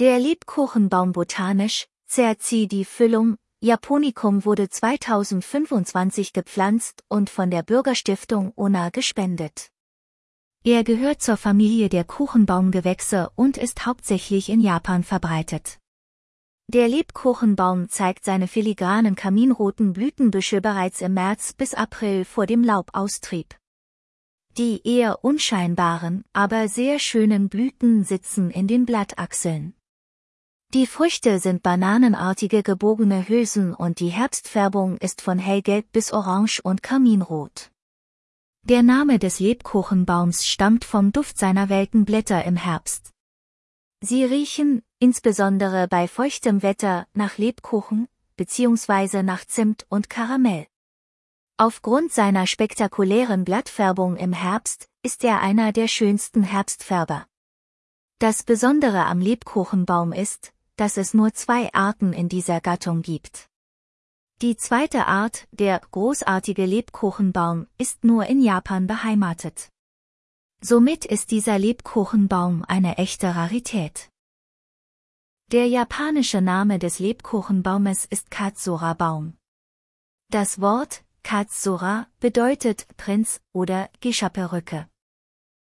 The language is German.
Der Lebkuchenbaum botanisch, Cercidifilum japonicum wurde 2025 gepflanzt und von der Bürgerstiftung Ona gespendet. Er gehört zur Familie der Kuchenbaumgewächse und ist hauptsächlich in Japan verbreitet. Der Lebkuchenbaum zeigt seine filigranen kaminroten Blütenbüsche bereits im März bis April vor dem Laubaustrieb. Die eher unscheinbaren, aber sehr schönen Blüten sitzen in den Blattachseln. Die Früchte sind bananenartige gebogene Hülsen und die Herbstfärbung ist von hellgelb bis orange und karminrot. Der Name des Lebkuchenbaums stammt vom Duft seiner welken Blätter im Herbst. Sie riechen, insbesondere bei feuchtem Wetter, nach Lebkuchen, bzw. nach Zimt und Karamell. Aufgrund seiner spektakulären Blattfärbung im Herbst ist er einer der schönsten Herbstfärber. Das Besondere am Lebkuchenbaum ist, dass es nur 2 Arten in dieser Gattung gibt. Die zweite Art, der großartige Lebkuchenbaum, ist nur in Japan beheimatet. Somit ist dieser Lebkuchenbaum eine echte Rarität. Der japanische Name des Lebkuchenbaumes ist Katsura-Baum. Das Wort Katsura bedeutet Prinz oder Geisha-Perücke.